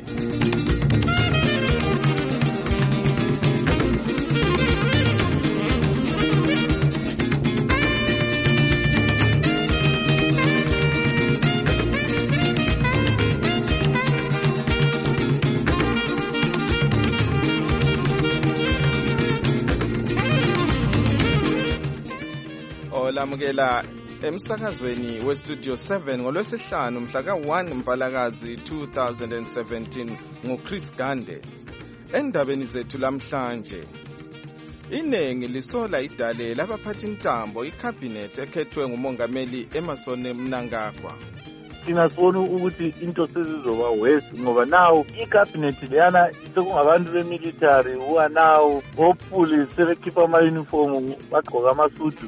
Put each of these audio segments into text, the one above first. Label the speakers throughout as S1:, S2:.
S1: Lamukela emsakazweni westudio 7 ngolwesihlanu mhla ka-1 Mpalakazi 2017 nguChris Gande. Endabeni zethu lamhlanje, inengi lisola idale labaphathintambo ikhabhinethi ekhethwe ngumongameli Emmerson Mnangagwa.
S2: Thina sibona ukuthi into sezizoba worse ngoba nawo ikhabhinethi leyana sekungabantu bemilitary nawo hopefully sebekhipha ama-uniform bagqoka amasudu.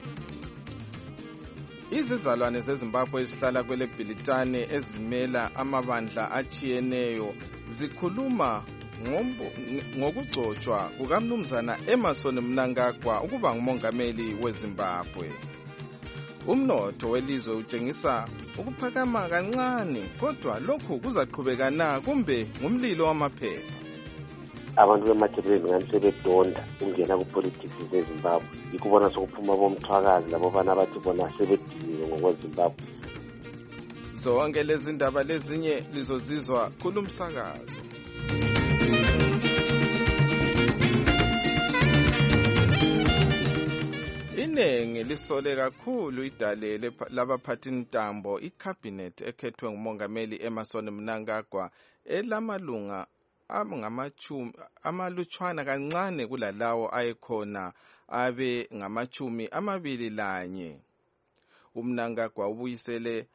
S1: Izizalwane zeZimbabwe ezihlala kwele Bhilitane ezimela amabandla achiyeneyo zikhuluma ngokugcotshwa kukaMnumzana Emmerson Mnangagwa ukuba ngumongameli weZimbabwe. Umnotho welizwe utshengisa ukuphakama kancane, kodwa lokhu kuzaqhubeka na kumbe ngumlilo wamaphepha?
S3: Abantu bemathebeleni ngani sebedonda ungena kupolitics zeZimbabwe. Ikubona sokuphuma bomthwakazi labo bana bathi bona sebediniwe ngokweZimbabwe.
S1: Zonke lezi ndaba lezinye lizozizwa kulumsakazo. Inengi lisole kakhulu idale labaphathintambo ikhabhinethi ekhethwe ngumongameli Emmerson Mnangagwa elamalunga amalutshwana kancane kulalawo ayekhona abe ngamachumi 21. uMnangagwa ubuyisele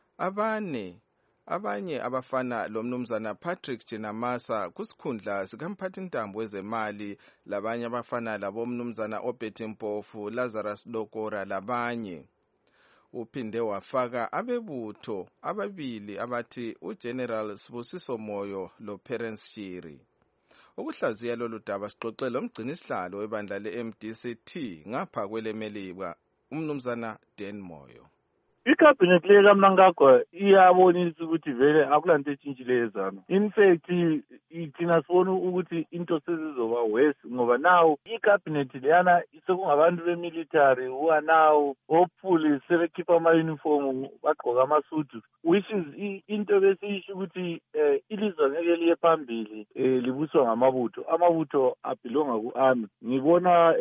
S1: abanye abafana lomnumzana Patrick Chinamasa kusikhundla sikamphathintambo wezemali, labanye abafana labomnumzana Obert Mpofu, Lazarus Dokora labanye. Uphinde wafaka abebutho ababili abathi uGeneral Sibusiso Moyo loPerence Shiri. Ukuhlaziya lolu daba sixoxele umgcinisihlalo webandla le-MDC-T ngapha kweleMelika, umnumzana Dan Moyo.
S2: Ikhabhinethi lekaMnangagwa iyabonisa ukuthi vele akulanto etshintshileyo ezana. In fact, thina sibona ukuthi into sezizoba worse ngoba nawo ikhabhinethi leyana sekungabantu bemilitary nawo hopefully sebekhipha ama-uniform bagqoka amasudu, which is into besiyisho ukuthi ilizwe ngeke liye phambili libuswa ngamabutho. Amabutho abhilonga ku-army. Ngibona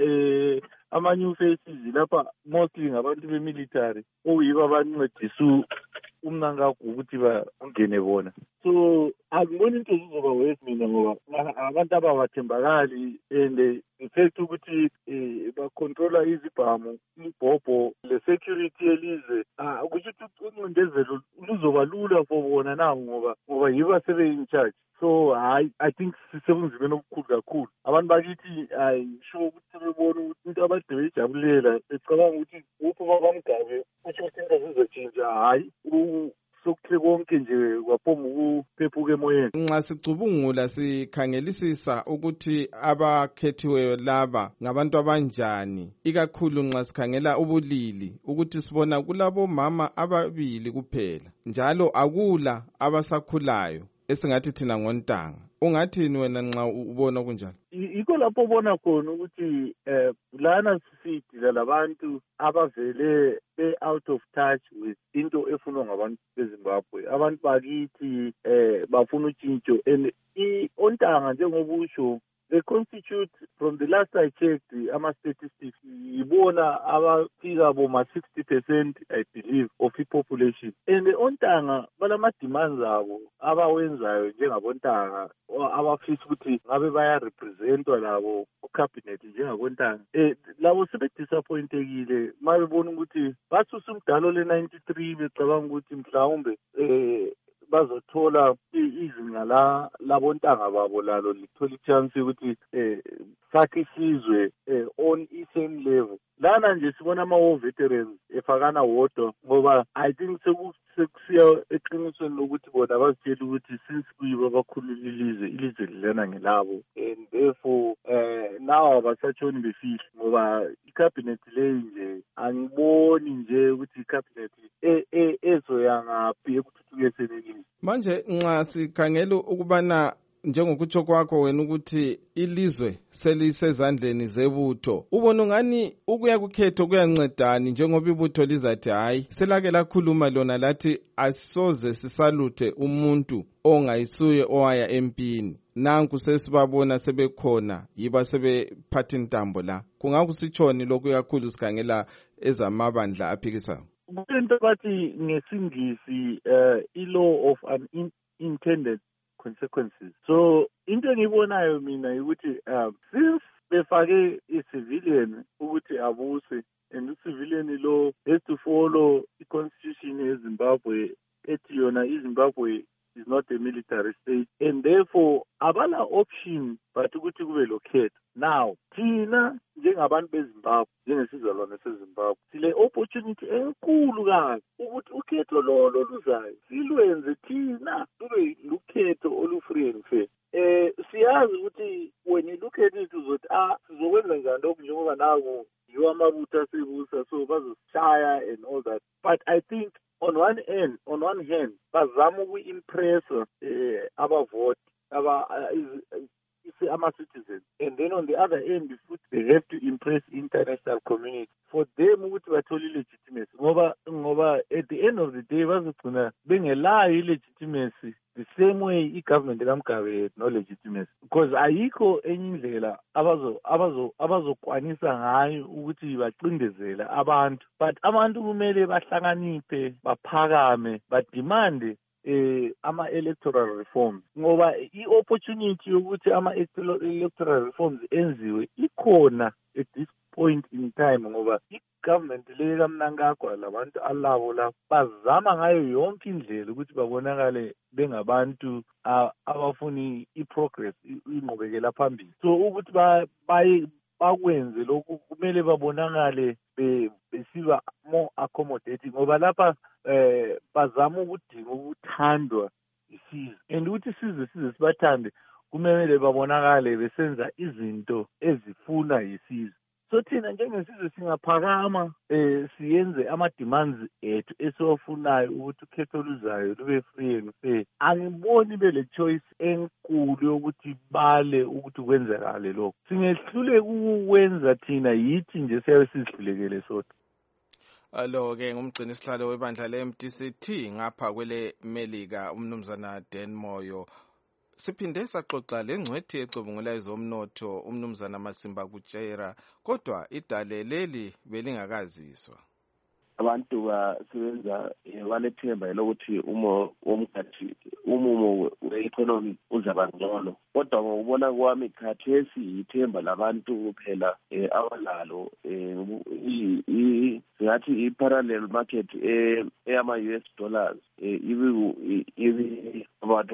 S2: ama-new faces lapha mostly ngabantu bemilitary oyibo abancedisa uMnangagwa ukuthi bangene bona. So angiboni into zizoba worse mina ngoba abantu abawathembakali and the fact ukuthi bacontrola izibhamu, ibhobho, le-security yelizwe, kusho ukuthi uncindezelo luzoba lula for bona nawo ngoba yibo asebe-in charge. So I think sisekunzimeni okukhulu kakhulu. Abantu bakithi sure ukuthi sebebona ukuthi into abade beyijabulela becabanga ukuthi uphuma bamgabe kusho ukuthi into zizotshintsha, hayi sokuhle konke nje kwaphoma ukuphephuka emoyeni.
S1: Nxa sicubungula sikhangelisisa ukuthi abakhethiweyo laba ngabantu abanjani, ikakhulu nxa sikhangela ubulili, ukuthi sibona kulabo mama ababili kuphela, njalo akula abasakhulayo esingathi thina ngontanga. Ungathini wena nxa ubona kunjalo?
S2: Yikho lapho ubona khona ukuthi lana sidila labantu abavele be-out of touch with into efunwa ngabantu beZimbabwe. Abantu bakithi bafuna utshintsho, and ontanga njengoba usho, they constitute, from the last I checked, ama-statistics, yibona abafika boma 60%, I believe, of the population. And ontanga balama-demands abo abawenzayo njengabontanga abafisa ukuthi ngabe bayarepresentwa labo ku-cabinet njengabontanga. Labo sebedisappointekile uma bebona ukuthi basusa umdalo le-93 becabanga ukuthi mhlawumbe bazothola izinga labontanga babo lalo lithola ichance ukuthi sakhe isizwe on i-same level. Lana nje sibona ama-war veterans efakana wodwa ngoba I think sekusiya eqinisweni lokuthi bona bazitshela ukuthi since kuyibo abakhulula ilizwe lilana ngelabo, and therefore now abasatshoni befihla ngoba ikhabhinethi leyi nje angiboni nje ukuthi ikhabhinethi ezoya ngaphi ekuthuthukiseni ilizwe.
S1: Manje nxa sikhangela ukubana njengokutsho kwakho wena ukuthi ilizwe selisezandleni zebutho, ubona ngani ukuya kukhetho kuyancedani njengoba ibutho lizathi hayi selake lakhuluma lona lathi asoze sisaluthe umuntu ongayisuye owaya empini, nanku sesibabona sebekhona yiba sebephatha intambo la. Kungakusitshoni lokhu kakhulu sikhangela ezamabandla aphikisayo?
S2: Into bathi ngesingisi i-law of unintended consequences. So into engiyibonayo mina ukuthi since befake i-civilian ukuthi abuse, and i-civilian law has to follow i-constitution yeZimbabwe ethi yona iZimbabwe is not a military state, and therefore abala option but ukuthi kube lokhetho. Now thina njengabantu beZimbabwe, njengesizalwane seZimbabwe, sile opportunity enkulu kabi ukuthi ukhetho lolo luzayo silwenze thina lube lukhetho olu-free and fair. Siyazi ukuthi when you look at it uzothi sizokwenza njani lokhu njengoba naku yiwo amabutho asebusa so bazosishaya and all that, but I think on one hand bazama uku-impress abavoti ama-citizens, and then on the other end they have to impress international community for them ukuthi bathole i-legitimacy, ngoba at the end of the day bazogcina bengelayo i-legitimacy the same way i-government kaMgabe had no legitimacy, because ayikho enye indlela abazokwanisa ngayo ukuthi bacindezele abantu. But abantu kumele bahlakaniphe, baphakame, badimande ama-electoral reforms, ngoba i-opportunity yokuthi ama-electoral reforms enziwe ikhona at this point in time, ngoba i-government le kaMnangagwa labantu alabo la bazama ngayo yonke indlela ukuthi babonakale bengabantu abafuni i-progress ingqubekela phambili. So ukuthi bakwenze lokhu kumele babonakale besiba more accommodating, ngoba lapha bazama ukudinga ukuthandwa isizwe, and ukuthi size sibathande kumele babonakale besenza izinto ezifuna yisizwe. So thina njengesizwe singaphakama siyenze ama-demands ethu esiwafunayo ukuthi ukhetho oluzayo lube free and fair. Angiboni bele choice enkulu yokuthi bale ukuthi kwenzekale lokho. Singehluleka ukwenza thina yithi nje siyabe sizihlulekele sodwa.
S1: Alo-ke ngumgcini sihlalo webandla le-MDCT ngapha kwele Melika umnumzana Dan Moyo. Siphinde saxoxa lengcwethi ecubungula ezomnotho umnumzana Masimba Kutshera, kodwa idale leli belingakaziswa.
S3: Abantu basebenza balethemba lokuthi umumo we-economy uzaba ngcono, kodwa ngokubona kwami khathesi ithemba labantu kuphela abalalo singathi i-parallel market eyama-US dollars ibi about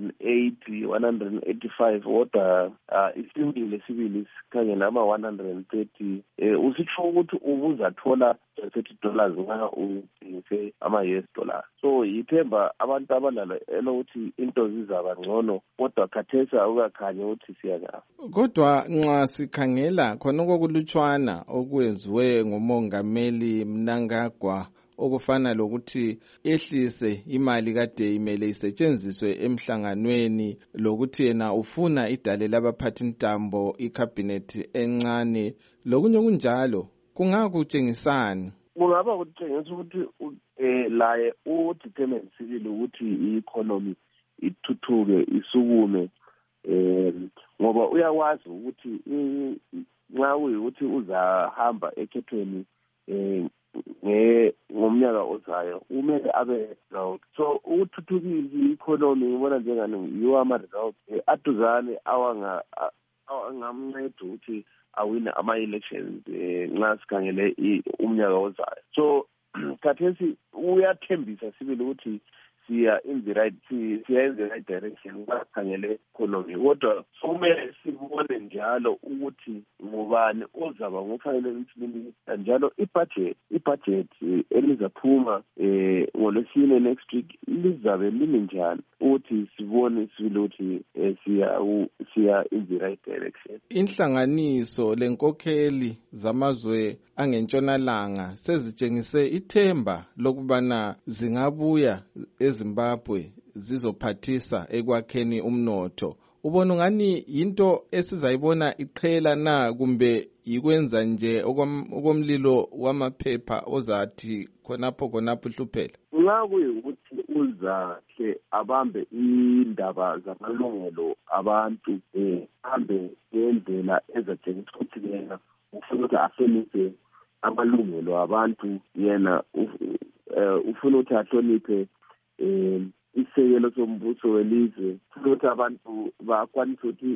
S3: 185, kodwa isibili sikhangela ama-130. Usitsho ukuthi ubuzathola $30 nxa uthengise ama-US dollars. So ithemba abantu abalalo elokuthi into zizaba ngcono, kodwa khathesi awukakhanya ukuthi siyangapha.
S1: Kodwa nxa sikhangela khonoko kulutshwana okwenziwe ngumongameli Mnangagwa okufana lokuthi ehlise imali kade imele isetshenziswe emhlanganweni, lokuthi yena ufuna idale labaphathi ntambo ikhabinethi encane lokunye kunjalo, kungakutshengisani?
S3: Kungaba kutshengisa ukuthi laye udetermine sibili ukuthi i-economy ithuthuke isukume, ngoba uyakwazi ukuthi nxa uyukuthi uzahamba ekhethweni ngomnyaka ozayo umele abe result. So ukuthuthukisa i-economy ngibona njengani yiwo ama-result aduzane awangamnceda ukuthi awine ama-elections nxa sikhangele umnyaka ozayo. So khathesi uyathembisa sibili ukuthi siya in the right direction ngakhangele economy, kodwa kumele sibone njalo ukuthi ngubani ozaba ngofanele ukuthi njalo i-budget elizaphuma ngolwesine next week lizabe limi njani ukuthi sibone sibili ukuthi siya in the right direction.
S1: Inhlanganiso lenkokheli zamazwe angentshonalanga sezitshengise ithemba lokubana zingabuya eZimbabwe zizophathisa ekwakheni umnotho. ubona ngani into esizayibona iqhela na kumbe ikwenza nje okomlilo wamaphepha ozathi khonapho hluphela?
S3: Nxa kuyikuthi uzahle abambe indaba zamalungelo abantu ahambe ngendlela ezatshengisa ukuthi yena ufuna ukuthi ahloniphe amalungelo abantu, yena ufuna ukuthi ahloniphe isekelo sombuso welizwe, ufuna ukuthi abantu bakwanise ukuthi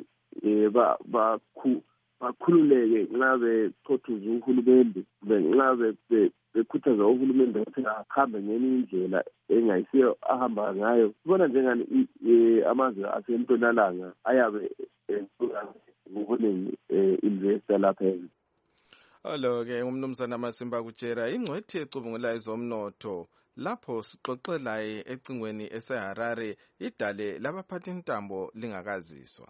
S3: bakhululeke nxa bekhothuza uhulumende, nxa bekhuthaza uhulumende ukuthi ahambe ngenye indlela engayisiyo ahamba ngayo. Sibona njengani amazwe asentshonalanga ayabe ngobuningi investor lapha ezweni.
S1: Alo-ke umnumzana Masimba Kutshera, ingcwethi ecubungula ezomnotho. Lapho sixoxe laye ecingweni eseHarare, idale labaphathi intambo lingakaziswa.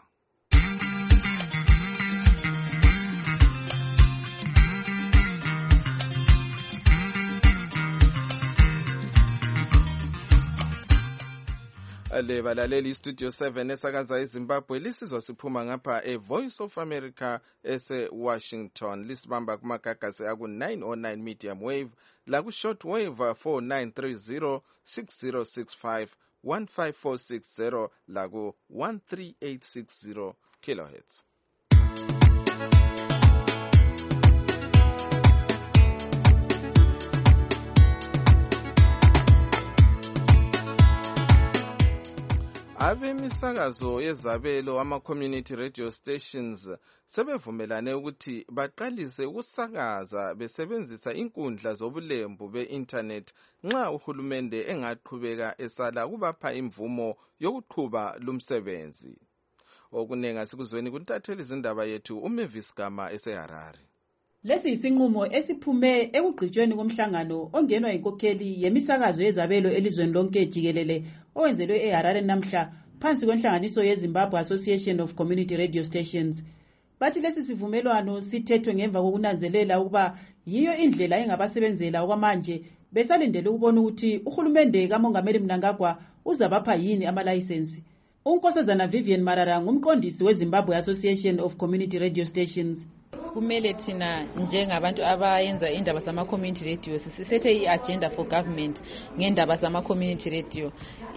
S1: Ale balaleli Studio 7 esakaza eZimbabwe, lisizwa siphuma ngapha Voice of America ese Washington. Lisibamba kumagagasi aku-909 medium wave laku short wave 4930 6065 15460 laku 13860 kilohertz. Abemisakazo yezabelo ama-community radio stations sebevumelane ukuthi baqalise ukusakaza besebenzisa inkundla zobulembu be-internet nxa uhulumende engaqhubeka esala kubapha imvumo yokuqhuba lumsebenzi. Okunenga sikuzweni kuntatheli izindaba yethu uMavis Gama eseHarare.
S4: Lesi isinqumo esiphume ekugqitshweni komhlangano ongenwa inkokheli yemisakazo yezabelo elizweni lonke jikelele owenzelwe eHarare namhla phansi kwenhlanganiso yeZimbabwe Association of Community Radio Stations. Bathi lesi sivumelwano sithethwe ngemva kokunanzelela ukuba yiyo indlela engabasebenzela okwamanje besalindele ukubona ukuthi uhulumende kaMongameli Mnangagwa uzabapha yini amalayisensi. Unkosazana Vivian Marara ngumqondisi weZimbabwe Association of Community Radio Stations.
S5: Kumele thina njengabantu abayenza indaba zama-community radio sisethe i-agenda for government ngendaba zama-community radio.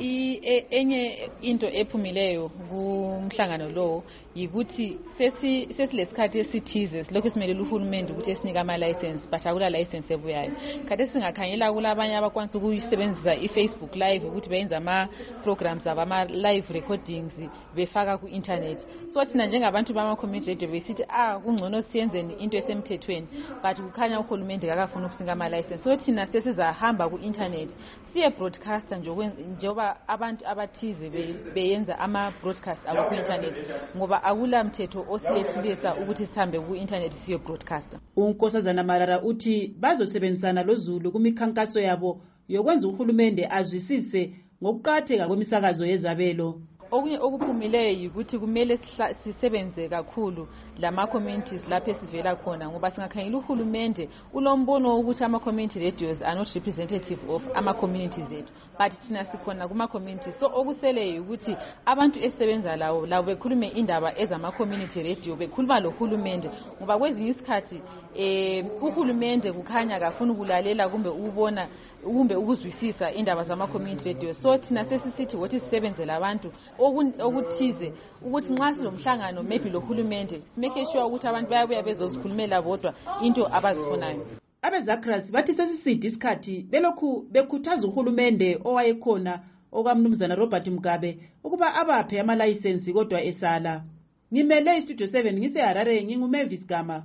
S5: Enye into ephumileyo kumhlangano lo yikuthi sesilesikhathi esithize silokhu simelele uhulumende ukuthi esinike ama-license but akula license ebuyayo. Kade singakhanyela kulabanye abakwanisa ukuyisebenzisa i-Facebook live ukuthi beyenza ama-programs abo ama-live recordings befaka ku-internet. So thina njengabantu bama-community radio besithi kungcono siyenzeni into esemthethweni but kukhanya uhulumende akafuna ukusinga ama-license. So thina sesizahamba ku-internet siye broadcaster njengoba abantu abathize beyenza ama-broadcast abo ku-internet ngoba akula mthetho osiyehlulisa ukuthi sihambe ku-internet siye broadcaster.
S4: Unkosazana Marara uthi bazosebenzisana loZulu kumikhankaso yabo yokwenza uhulumende azwisise ngokuqatheka kwemisakazo yezabelo.
S5: Okunye okuphumileyo yikuthi kumele sisebenze kakhulu lama-communities lapho esivela khona ngoba singakhangela uhulumende ulombono ukuthi ama-community radios are not representative of ama-communities ethu but thina sikhona kuma-communities. So okuseleyo ukuthi abantu esisebenza lawo bekhulume indaba ezama-community radio bekhuluma lohulumende ngoba kwezinye isikhathi uhulumende kukhanya kafuna ukulalela kumbe ukubona kumbe ukuzwisisa indaba zama-community radio. So thina sesisithi wothi sisebenzele abantu okuthize ukuthi nxa silomhlangano maybe lohulumende make sure ukuthi abantu bayabuya bezozikhulumela bodwa into abazifunayo.
S4: Abezakras bathi sesiside isikhathi belokhu bekhuthaza uhulumende owayekhona okamnumzana Robert Mugabe ukuba abaphe amalayisensi kodwa esala. Ngimele iStudio 7 ngiseHarare nginguMavis Gama.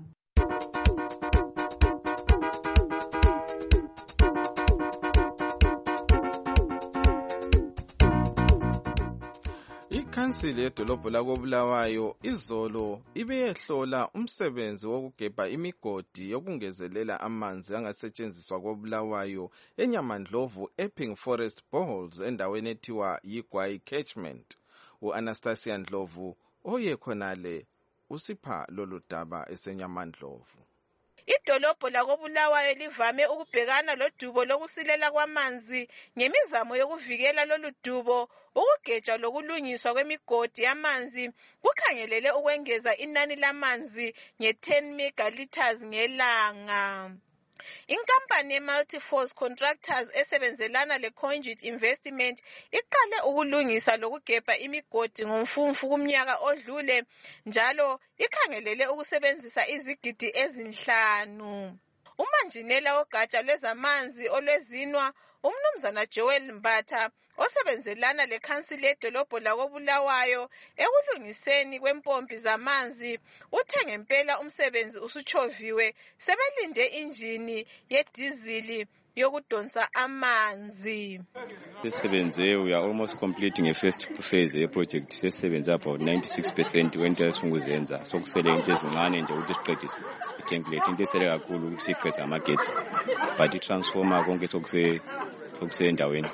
S1: Ikhansili yedolobho lakoBulawayo izolo ibeyehlola umsebenzi wokugebha imigodi yokungezelela amanzi angasetshenziswa koBulawayo eNyamandlovu Epping Forest Boreholes endaweni ethiwa yiGwai Catchment. U-Anastasia Ndlovu oyekhonale usipha lolu daba eseNyamandlovu.
S6: Idolobho lakoBulawayo livame ukubhekana lodubo lokusilela kwamanzi ngemizamo yokuvikela lolu dubo. Ukugejwa lokulungiswa kwemigodi yamanzi kukhangelele ukwengeza inani lamanzi nge-10 megaliters ngelanga. Inkampani ye-Multiforce Contractors esebenzelana le-Conduit Investment iqale ukulungisa lokugebha imigodi ngomfumfu kumnyaka odlule, njalo ikhangelele ukusebenzisa izigidi ezi5. Umanjinela wogatsha lwezamanzi olwezinwa uMnumzana Joel Mbatha osebenzelana lekhansili yedolobho lakoBulawayo ekulungiseni kwempompi zamanzi uthe ngempela umsebenzi usuchoviwe, sebelinde injini yedizili yokudonsa amanzi.
S7: Sesebenze, we are almost completing a first phase yeproject. Sesebenze about 96% wento esunguzenza. Sokusele into ezincane nje ukuthi siqedise i-template. Into esele kakhulu ukuthi siqedise amagetsi. But i-transformer konke sokusendaweni.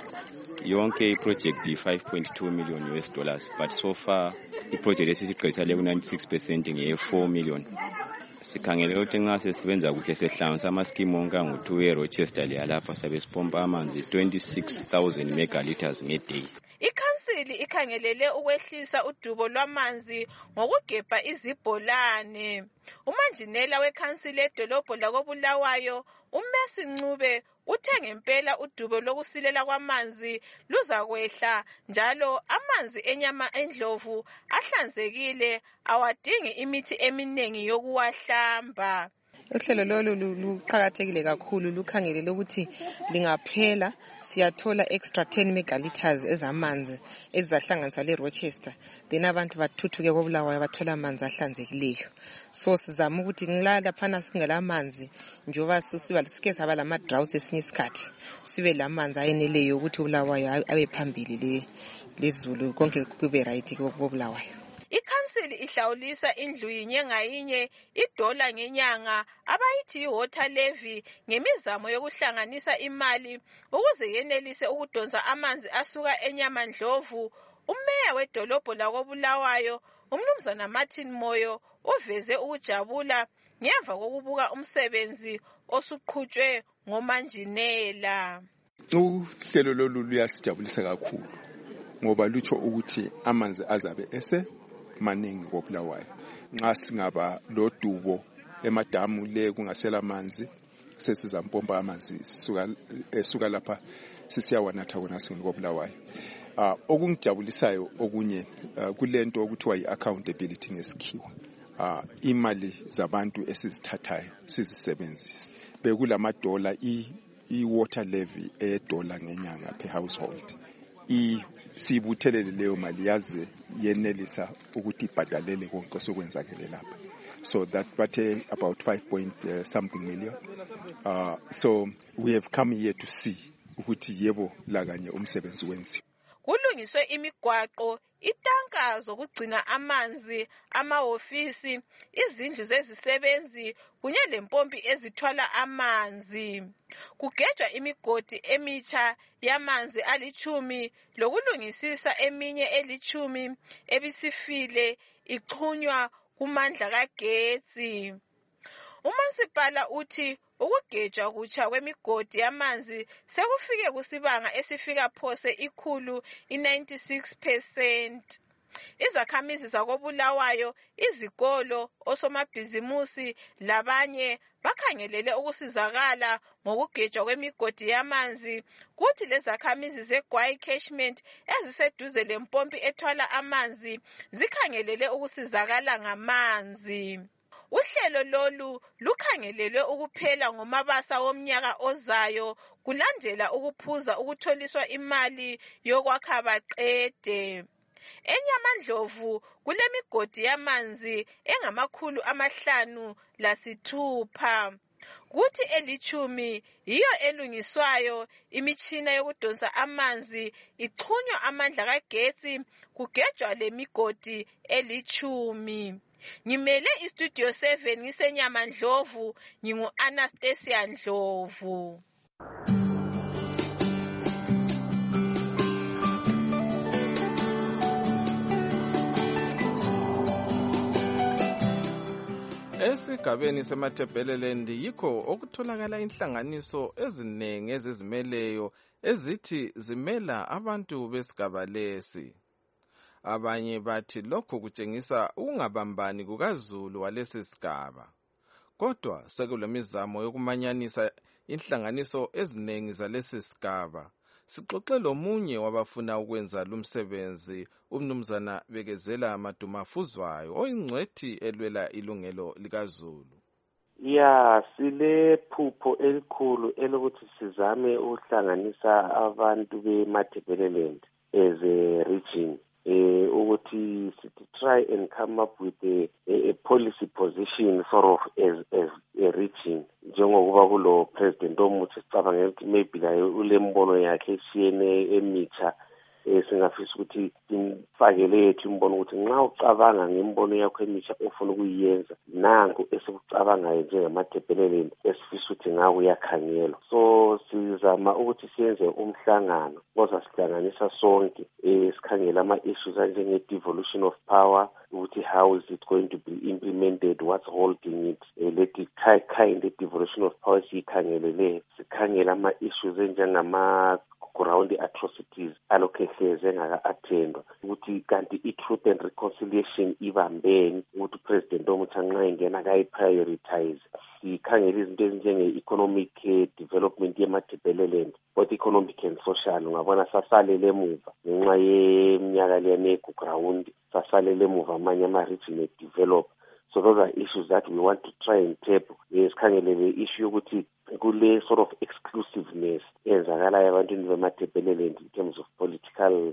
S7: Yonke iproject $5.2 million US, but so far iproject esiqedisa le 96% nge-4 million. Sikhangele ukuthi nxa sesebenza kuhle sehlanganisa ama-scheme onke angu-2 eRochester lapha sabe sipompa amanzi 26,000 megaliters ngeday.
S6: Ikhansili ikhangelele ukwehlisa udubo lwamanzi ngokugebha izibholane. Umanjinela wekhansili edolobho lakoBulawayo uMercy Ncube uthe ngempela udubo lokusilela kwamanzi luzakwehla, njalo amanzi enyama endlovu ahlanzekile awadingi imithi eminingi yokuwahlamba.
S8: Uhlelo lolu luqhakathekile kakhulu, lukhangelele ukuthi lingaphela siyathola extra 10 megaliters ezamanzi ezizahlanganiswa leRochester, then abantu bathuthuke koBulawayo bathola amanzi ahlanzekileyo. So sizama ukuthi ngilala phana singela amanzi njoba sike saba lama droughts esinye isikhathi sibe lamanzi ayeneleyo ukuthi uBulawayo abe phambili lezulu konke kube right koBulawayo.
S6: Ikhansili ihlawulisa indlu yinye ngayinye $1 ngenyanga abayithi yi-water levy ngemizamo yokuhlanganisa imali ukuze yenelise ukudonsa amanzi asuka enyamandlovu. Umeya wedolobho lakoBulawayo uMnumzana Martin Moyo uveze ukujabula ngemva kokubuka umsebenzi osuqhutshwe ngomanjinela.
S9: Uhlelo lolu luyasijabulisa kakhulu ngoba lutsho ukuthi amanzi azabe maningi koBulawayo. Nxa singaba lodubo emadamu le kungasela amanzi sesizampompa amanzi suka lapha sisiyawanatha kona singikoBulawayo. Okungijabulisayo okunye kulento okuthiwa yi-accountability ngesikhiwa. Imali zabantu esizithathayo sizisebenzisa bekulamadola i-water levy $1 ngenyanga per household. Sibuthelele leyo mali yaze yenelisa ukuthi ibhadalele konke sokwenzakele lapha. So that bathe about 5 something million. So we have come here to see ukuthi yebo lakanye umsebenzi wenziwa.
S6: Kulungiswe imigwaqo, itanka zokugcina amanzi, amahofisi, izindlu zezisebenzi kunye lempompi ezithwala amanzi. Kugejwa imigodi emitsha yamanzi ali10 lokulungisisa eminye eli10 ebisifile ixhunywa kumandla kagetsi. Umasipala uthi ukugejwa kutsha kwemigodi yamanzi sekufike kusibanga esifika phose 96%. Izakhamizi zakoBulawayo, izikolo, osomabhizimusi labanye bakhangelele ukusizakala ngokugejwa kwemigodi yamanzi, kuthi lezakhamizi zeGwayi Catchment eziseduze lempompi ethwala amanzi zikhangelele ukusizakala ngamanzi. Uhlelo lolu lukhangelelwe ukuphela ngoMabasa womnyaka ozayo kulandela ukuphuza ukutholiswa imali yokwakha baqede. Enyamandlovu kulemigodi yamanzi engama506, kuthi eli10 yiyo elungiswayo, imitshina yokudonsa amanzi ixhunywa amandla kagetsi, kugejwa lemigodi eli10. Ngimele iStudio 7 ngisenyamandlovu, ngingu-Anastasia Ndlovu.
S1: Esigabeni seMatabeleland yikho okutholakala inhlanganiso eziningi ezizimeleyo ezithi zimela abantu besigaba lesi. Abanye bathi lokho kutshengisa ukungabambani kukaZulu walesi sigaba. Kodwa sekulemizamo yokumanyanisa inhlanganiso eziningi zalesi sigaba. Sixoxe lomunye wabafuna ukwenza lumsebenzi, umnumzana Bekezela Madumafuzwayo, oyingcwethi elwela ilungelo likaZulu.
S10: Ya, sile phupho elikhulu elokuthi sizame ukuhlanganisa abantu beMatabeleland as a region. Ukuthi try and come up with a policy position sort of as a region. Njengokuba kulo president omuthi sicabanga ukuthi maybe la ulembono yakhe esiyene emitsha singafisa ukuthi imfakele yethu imbono ukuthi nxa ucabanga ngembono yakho emitsha ofuna ukuyenza nanku esikucabangayo njengamaTebeleland esifisa ukuthi ngawo uyakhangelwa. So sizama ukuthi siyenze umhlangano oza sihlanganisa sonke sikhangela ama-issues anjenge-devolution of power, ukuthi how is it going to be implemented, what's holding it, let kind of devolution of power siyikhangelele, sikhangela ama-issues enjengama-ground atrocities alokehleze engaka-attendwa, ukuthi kanti i-truth and reconciliation ibambeni, ukuthi upresident omuthi nxa engena kayi-prioritize. Sikhangela izinto ezinjenge-economic development yeMatabeleland, both economic and social. Ungabona sasalele emuva ngenxa yeminyaka leyane ground, sasalele emuva amanye ama-region develop. So those are issues that we want to try and tap. Sikhangele le issue yokuthi kule sort of exclusiveness enzakalayo ebantwini beMatabeleland in terms of political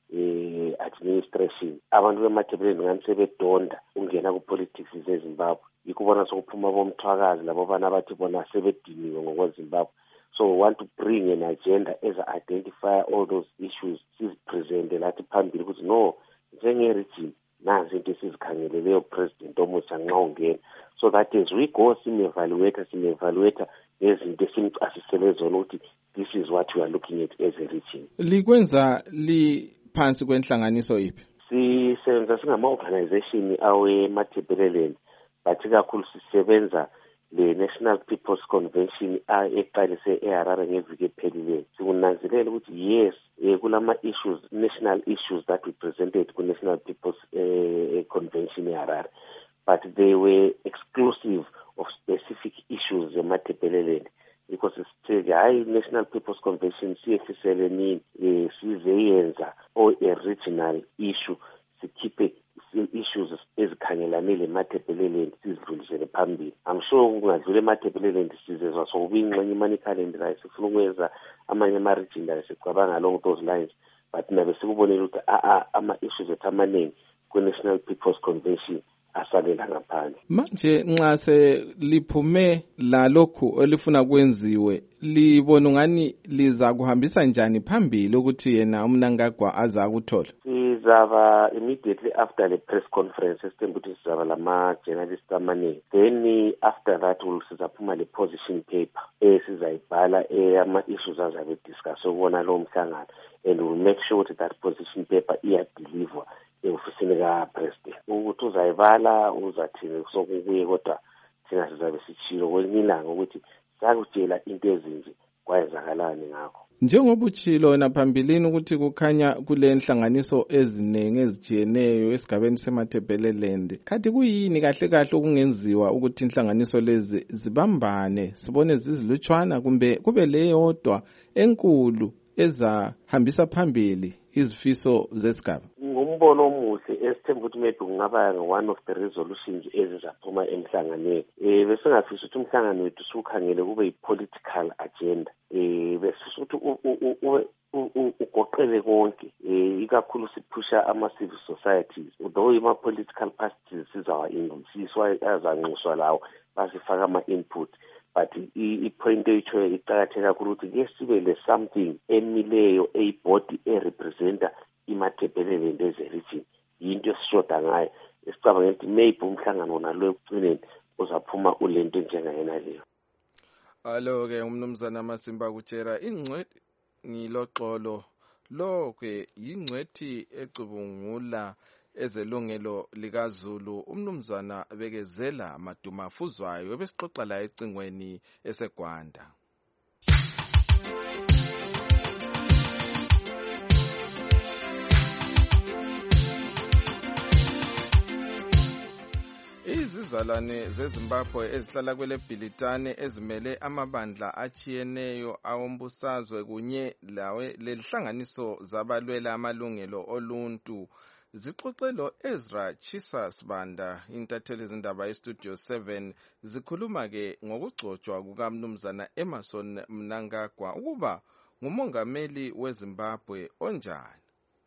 S10: administration. Abantu beMatabeleland ngani sebedonda ungena ku-politics zeZimbabwe. Ikubona sokuphuma bomthwakazi labo bana bathi bona sebediniwe ngokweZimbabwe. So we want to bring an agenda as identify all those issues, sizipresente lathi phambili ukuthi no, njenge-region nazi into esizikhangeleleyo president omutsha nxa ungena. So that as we go simevaluate ngezinto esimchasisele zona ukuthi this is what we are looking at as a region.
S1: Likwenza phansi kwenhlanganiso iphi?
S10: Sisebenza singama-organization aweMatabeleland, but kakhulu sisebenza le National People's Convention eqalise eHarare ngeviki ephelileyo. Sikunanzelela ukuthi yes, kulama-issues, national issues that we presented ku-National People's Convention eHarare, but they were exclusive of specific issues zeMatabeleland, because it's high National People's Convention siyehlisele nini sizeyenza or a regional issue, sikhiphe issues ezikhangelane leMatabeleland sizidlulisele phambili. I'm sure kungadlula eMatabeleland sizezwa sokubinqenye imani calendar sifuna ukwenza amanye ama-region la sicabanga along those lines, but nabe sikubonela ukuthi ama-issues ethu amaningi ku-National People's Convention asalela ngaphandle.
S1: Manje nxa seliphume lalokhu elifuna kwenziwe, libona ngani liza kuhambisa njani phambili ukuthi yena uMnangagwa aza ukuthola?
S10: Sizaba immediately after the press conference esithemba ukuthi sizaba lama-journalists amaningi. Then after that sizaphuma le position paper sizayibhala ama-issues azabe discuss ukubona lo mhlangano, and we'll make sure that that position paper iyadeliver ofisini ka-president. Ukuthi uzayibala uzathini sokubuye, kodwa thina sizabe sitshilo kwelinye ilanga ukuthi sakutshela into ezinje kwayenzakalani ngakho.
S1: Njengoba utshilo wena phambilini ukuthi kukhanya kule nhlanganiso eziningi ezijiyeneyo esigabeni seMatabeleland, kanti kuyini kahle kahle okungenziwa ukuthi inhlanganiso lezi zibambane sibone zizilutshwana, kumbe kube leyodwa enkulu ezahambisa phambili izifiso zesigaba?
S10: Ngumbono omuhle esithemba ukuthi maybe kungaba one of the resolutions ezizaphuma emhlanganweni. Besingafisa ukuthi umhlangano wethu siwukhangele kube yi-political agenda. Besifisa ukuthi ugoqele konke, ikakhulu siphusha ama-civil societies, though ima-political parties sizawayingisiswa azanxuswa lawo basifaka ama-input. But i-point eyitho iqakatheke kakhulu ukuthi ke sibe le-something emileyo eyibhodi erepresenta iMatabeleland as a region. Yinto esishoda ngayo esicabanga ukuthi maybe umhlangano nalo ekugcineni uzaphuma ulento njengayena leyo.
S1: Alo-ke umnumzana Masimba kutshera ingcwethi ngiloxolo lo-ke yingcwethi ecubungula ezelungelo likaZulu umnumzana Bekezela Madumafuzwayo ebesixoxa la ecingweni eseGwanda. Izizalwane zeZimbabwe ezihlala kwele Bhilitane ezimele amabandla achiyeneyo awombusazwe kunye lehlanganiso zabalwela amalungelo oluntu zixoxelo Ezra Chisas Banda intatheli zindaba eStudio 7 zikhuluma ke ngokugcotshwa kukaMnumzana Emmerson Mnangagwa ukuba ngumongameli weZimbabwe onjani.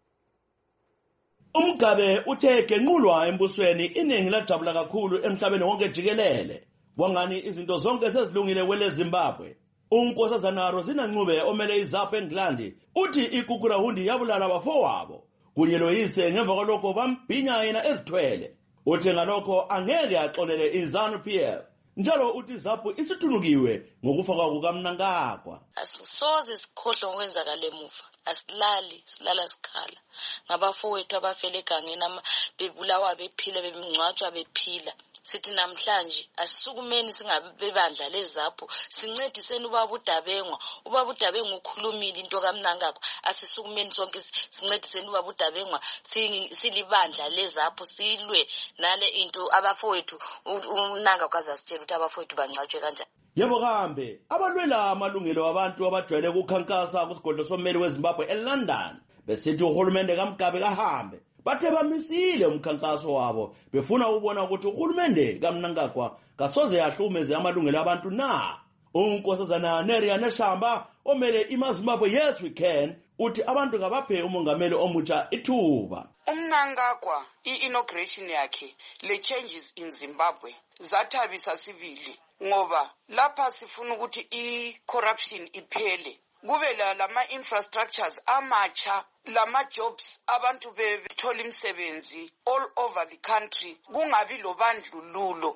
S11: Umgabe uthe genqulwa embusweni iningi lajabula kakhulu emhlabeni wonke jikelele kwangani izinto zonke sezilungile kwele Zimbabwe. Unkosazana Rosina Ncube omele iZAPU eNgilandi uthi ikukurahundi yabulala abafowabo kunye loyise ngemva kwalokho bambhinya yena ezithwele. Uthi ngalokho angeke axolele iZANU-PF njalo uthi iZAPU isithulukiwe ngokufa kukaMnangagwa.
S12: Asisoze sikhohlwe ngokwenzakala emuva. Asilali silala sikhala ngabafowethu abafele egangeni bebulawa bephila bemngcwatshwa bephila. Sithi namhlanje asisukumeni singabebandla leZAPU sincediseni ubaba uDabengwa. Ubaba uDabengwa ukhulumile into kaMnangagwa asisukumeni sonke sincediseni ubaba uDabengwa silibandla leZAPU silwe nale into abafowethu uMnangagwa azasitshela ukuthi abafowethu bangcwatshwe kanjani.
S11: Yebo kambe abalwela amalungelo abantu abajwayele ukukhankasa kusigodlo sommeli weZimbabwe eLondon besithi uhulumende kaMgabe kahambe bathe bamisile umkhankaso wabo befuna ukubona ukuthi uhulumende kaMnangagwa kasoze yahlumeze amalungelo abantu na. Unkosazana Neria Neshamba omele imaZimbabwe Yes We Can uthi abantu ngabaphe umongameli omutsha ithuba.
S13: Mnangagwa i-inauguration yakhe le changes in Zimbabwe zathabisa sibili ngoba lapha sifuna ukuthi i-corruption iphele kube lama infrastructures amacha lama jobs abantu bethola imisebenzi all over the country kungabi lobandlululo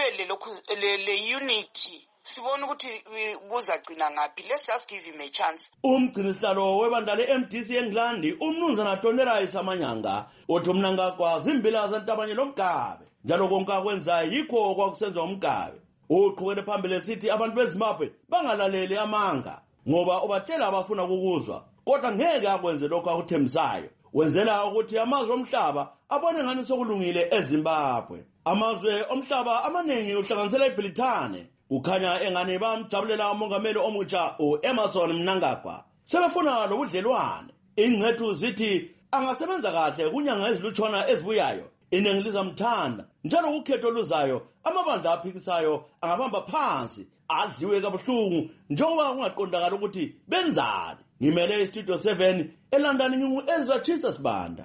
S13: kube le unity sibona ukuthi kuzagcina ngaphi. Let's just give him a chance.
S11: Umgcinisihlalo webandla le-MDC eNgilandi umnumzana Tonera Isamanyanga uthi uMnangagwa zimbila zantabanye loMgabe njalo konke akwenzayo yikho kwakusenza uMgabe. Uqhubekele phambili esithi abantu beZimbabwe bangalaleli amanga ngoba ubatshela abafuna ukuzwa kodwa ngeke akwenze lokho akuthembisayo. Wenzela ukuthi amazwe omhlaba abone ngani sokulungile eZimbabwe. Amazwe omhlaba amaningi uhlanganisela iBhilitane kukhanya engane bamjabulela umongameli omutsha uEmmerson Mnangagwa. Sebefuna lobudlelwane. Ingcethu zithi angasebenza kahle kunyanga ezilutshwana ezibuyayo. Iningi lizamthanda njalo ukhetho luzayo amabandla aphikisayo angabamba phansi adliwe kabuhlungu njengoba kungaqondakala ukuthi benzani. Ngimele iStudio 7 eLondon ngingu-Ezra Chisas Banda.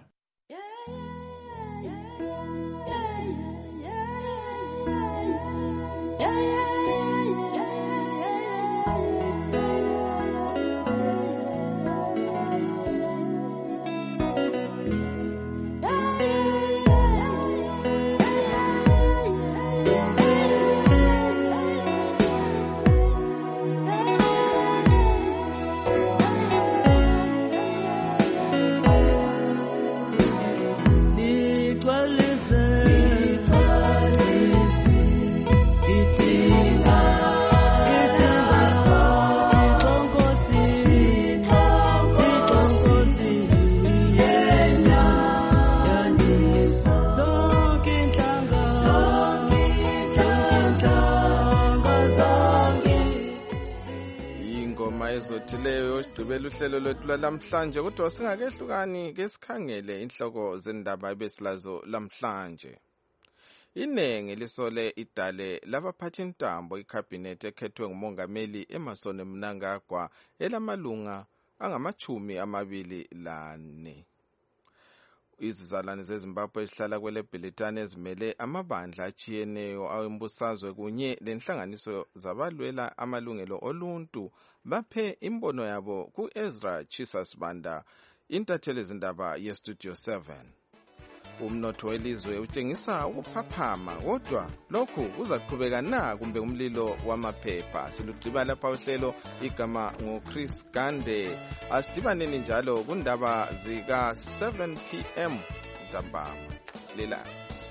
S1: ezothileyo osigqibela uhlelo lwethu lamhlanje kodwa singakehlukani ke sikhangele inhloko zendaba ebesilazo lamhlanje. Inengi lisole idale labaphathintambo icabinet ekhethwe ngumongameli Emmerson Mnangagwa elamalunga angama-24. Izizalwane zeZimbabwe ezihlala kwele Bhilitane ezimele amabandla achiyeneyo awombusazwe kunye lenhlanganiso zabalwela amalungelo oluntu baphe imbono yabo ku-Ezra Chisas Banda intatheli zindaba yeStudio 7. Umnotho welizwe utshengisa ukuphaphama kodwa lokhu kuzaqhubeka na kumbe umlilo wamaphepha. Silugqiba lapha uhlelo igama nguChris Gande. Asidibaneni njalo kundaba zika 7 PM ntambama. lelanga.